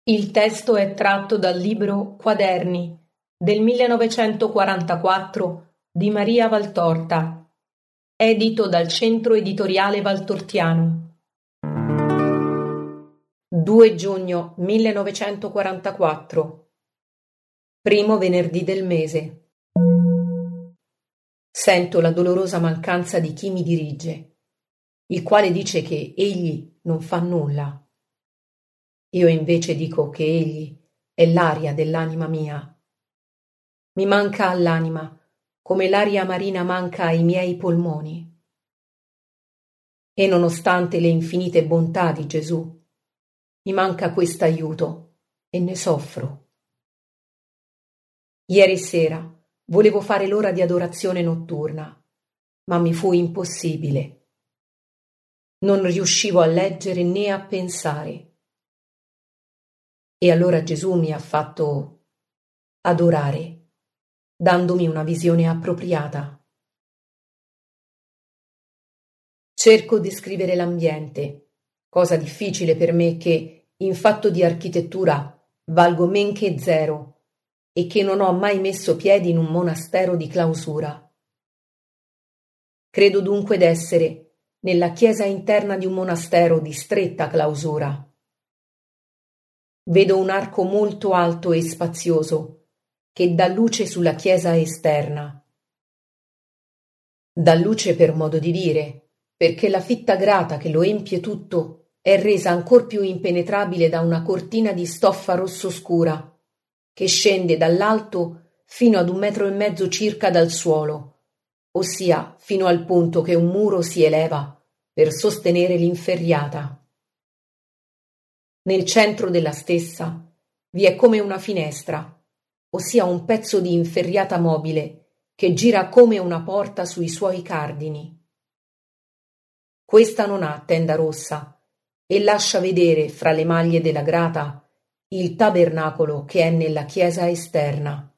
Il testo è tratto dal libro Quaderni del 1944 di Maria Valtorta, edito dal Centro Editoriale Valtortiano. 2 giugno 1944. Primo venerdì del mese. Sento la dolorosa mancanza di chi mi dirige, il quale dice che egli non fa nulla. Io invece dico che egli è l'aria dell'anima mia. Mi manca all'anima come l'aria marina manca ai miei polmoni. E nonostante le infinite bontà di Gesù, mi manca quest'aiuto e ne soffro. Ieri sera volevo fare l'ora di adorazione notturna, ma mi fu impossibile. Non riuscivo a leggere né a pensare. E allora Gesù mi ha fatto adorare, dandomi una visione appropriata. Cerco di scrivere l'ambiente, cosa difficile per me che, in fatto di architettura, valgo men che zero e che non ho mai messo piedi in un monastero di clausura. Credo dunque d'essere nella chiesa interna di un monastero di stretta clausura. Vedo un arco molto alto e spazioso che dà luce sulla chiesa esterna. Dà luce per modo di dire, perché la fitta grata che lo empie tutto è resa ancor più impenetrabile da una cortina di stoffa rosso scura che scende dall'alto fino ad 1,5 metri circa dal suolo, ossia fino al punto che un muro si eleva per sostenere l'inferriata. Nel centro della stessa vi è come una finestra, ossia un pezzo di inferriata mobile che gira come una porta sui suoi cardini. Questa non ha tenda rossa e lascia vedere fra le maglie della grata il tabernacolo che è nella chiesa esterna.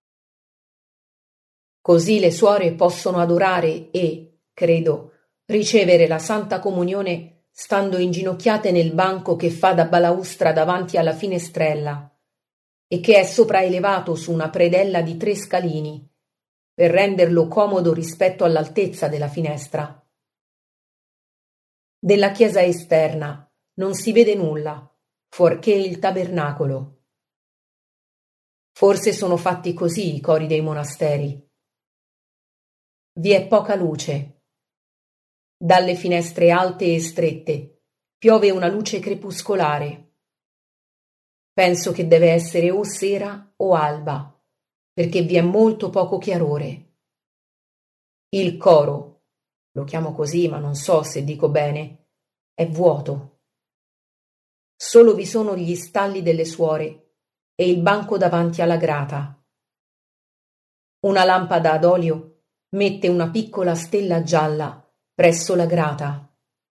Così le suore possono adorare e, credo, ricevere la Santa Comunione stando inginocchiate nel banco che fa da balaustra davanti alla finestrella e che è sopraelevato su una predella di 3 scalini per renderlo comodo rispetto all'altezza della finestra. Della chiesa esterna non si vede nulla, fuorché il tabernacolo. Forse sono fatti così i cori dei monasteri. Vi è poca luce. Dalle finestre alte e strette piove una luce crepuscolare. Penso che deve essere o sera o alba, perché vi è molto poco chiarore. Il coro, lo chiamo così ma non so se dico bene, è vuoto. Solo vi sono gli stalli delle suore e il banco davanti alla grata. Una lampada ad olio mette una piccola stella gialla presso la grata.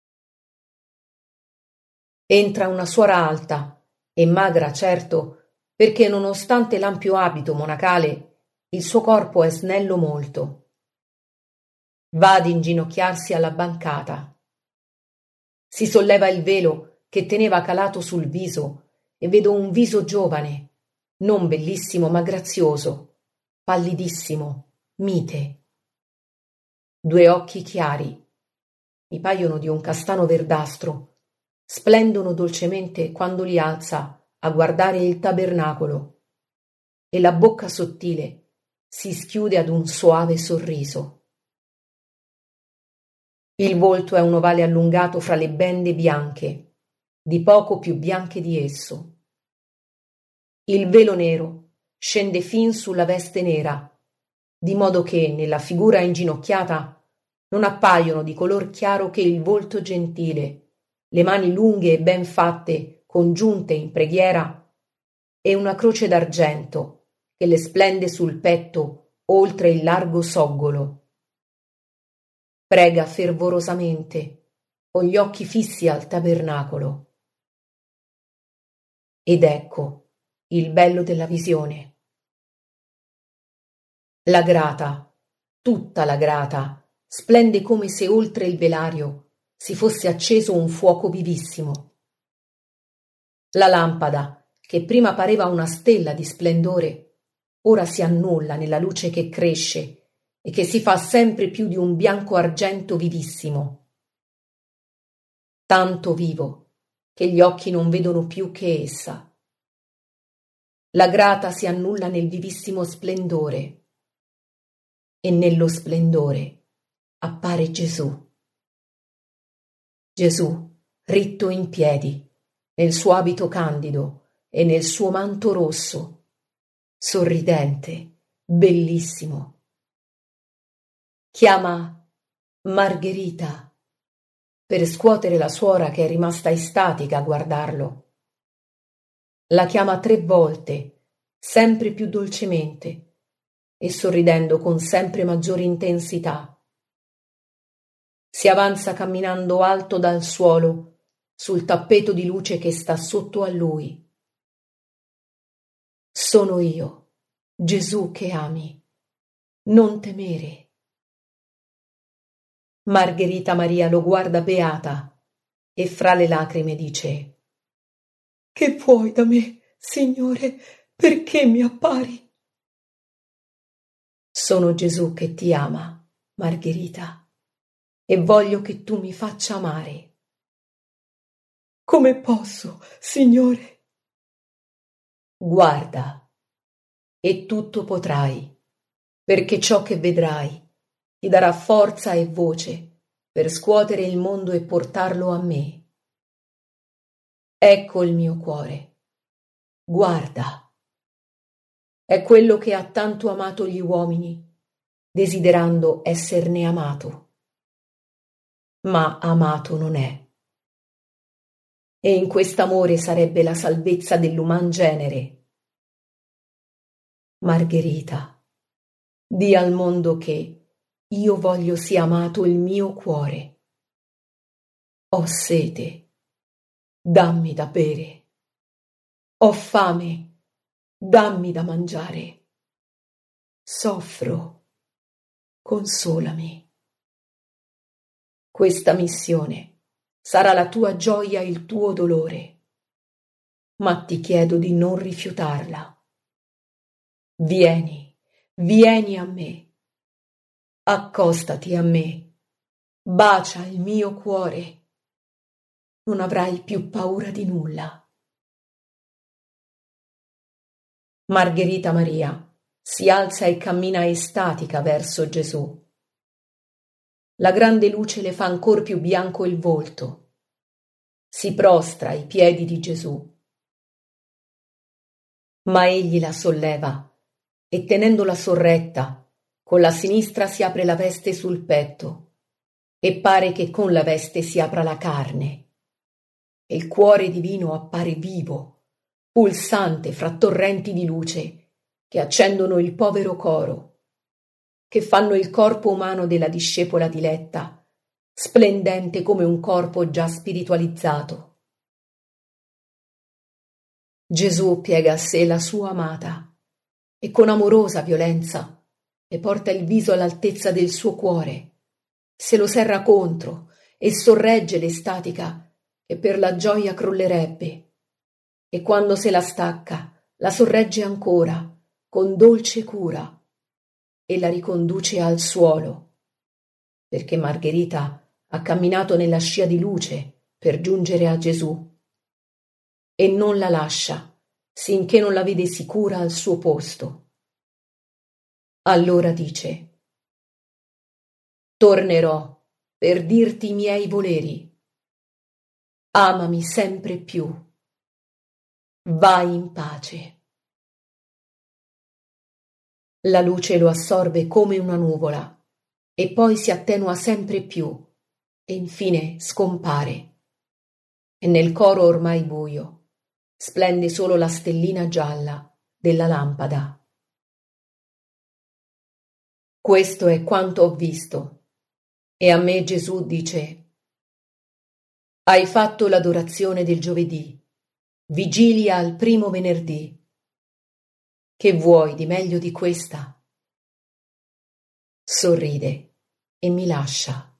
Entra una suora alta e magra, certo, perché nonostante l'ampio abito monacale, il suo corpo è snello molto. Va ad inginocchiarsi alla bancata. Si solleva il velo che teneva calato sul viso e vedo un viso giovane, non bellissimo ma grazioso, pallidissimo, mite. 2 occhi chiari, mi paiono di un castano verdastro, splendono dolcemente quando li alza a guardare il tabernacolo e la bocca sottile si schiude ad un soave sorriso. Il volto è un ovale allungato fra le bende bianche, di poco più bianche di esso. Il velo nero scende fin sulla veste nera, di modo che nella figura inginocchiata non appaiono di color chiaro che il volto gentile, le mani lunghe e ben fatte, congiunte in preghiera, e una croce d'argento che le splende sul petto oltre il largo soggolo. Prega fervorosamente, con gli occhi fissi al tabernacolo. Ed ecco il bello della visione. La grata, tutta la grata, splende come se oltre il velario si fosse acceso un fuoco vivissimo. La lampada che prima pareva una stella di splendore, ora si annulla nella luce che cresce e che si fa sempre più di un bianco argento vivissimo. Tanto vivo che gli occhi non vedono più che essa. La grata si annulla nel vivissimo splendore e nello splendore appare Gesù. Gesù, ritto in piedi, nel suo abito candido e nel suo manto rosso, sorridente, bellissimo. Chiama Margherita per scuotere la suora che è rimasta estatica a guardarlo. La chiama 3 volte, sempre più dolcemente, e sorridendo con sempre maggiore intensità. Si avanza camminando alto dal suolo, sul tappeto di luce che sta sotto a lui. Sono io, Gesù che ami. Non temere. Margherita Maria lo guarda beata e fra le lacrime dice: «Che vuoi da me, Signore? Perché mi appari?» «Sono Gesù che ti ama, Margherita, e voglio che tu mi faccia amare». «Come posso, Signore?» «Guarda, e tutto potrai, perché ciò che vedrai ti darà forza e voce per scuotere il mondo e portarlo a me. Ecco il mio cuore. Guarda. È quello che ha tanto amato gli uomini, desiderando esserne amato. Ma amato non è. E in quest'amore sarebbe la salvezza dell'uman genere. Margherita, di al mondo che io voglio sia amato il mio cuore. Ho sete, dammi da bere. Ho fame, dammi da mangiare. Soffro, consolami. Questa missione sarà la tua gioia e il tuo dolore, ma ti chiedo di non rifiutarla. Vieni, vieni a me. Accostati a me. Bacia il mio cuore. Non avrai più paura di nulla. Margherita Maria si alza e cammina estatica verso Gesù. La grande luce le fa ancor più bianco il volto. Si prostra ai piedi di Gesù. Ma egli la solleva e tenendola sorretta, con la sinistra si apre la veste sul petto e pare che con la veste si apra la carne. E il cuore divino appare vivo, pulsante fra torrenti di luce che accendono il povero coro, che fanno il corpo umano della discepola diletta, splendente come un corpo già spiritualizzato. Gesù piega a sé la sua amata e con amorosa violenza le porta il viso all'altezza del suo cuore, se lo serra contro e sorregge l'estatica che per la gioia crollerebbe. E quando se la stacca, la sorregge ancora, con dolce cura, e la riconduce al suolo, perché Margherita ha camminato nella scia di luce per giungere a Gesù, e non la lascia, sinché non la vede sicura al suo posto. Allora dice: «Tornerò per dirti i miei voleri. Amami sempre più. Vai in pace». La luce lo assorbe come una nuvola e poi si attenua sempre più e infine scompare. E nel coro ormai buio splende solo la stellina gialla della lampada. Questo è quanto ho visto, e a me Gesù dice: «Hai fatto l'adorazione del giovedì, vigilia al primo venerdì. Che vuoi di meglio di questa?» Sorride e mi lascia.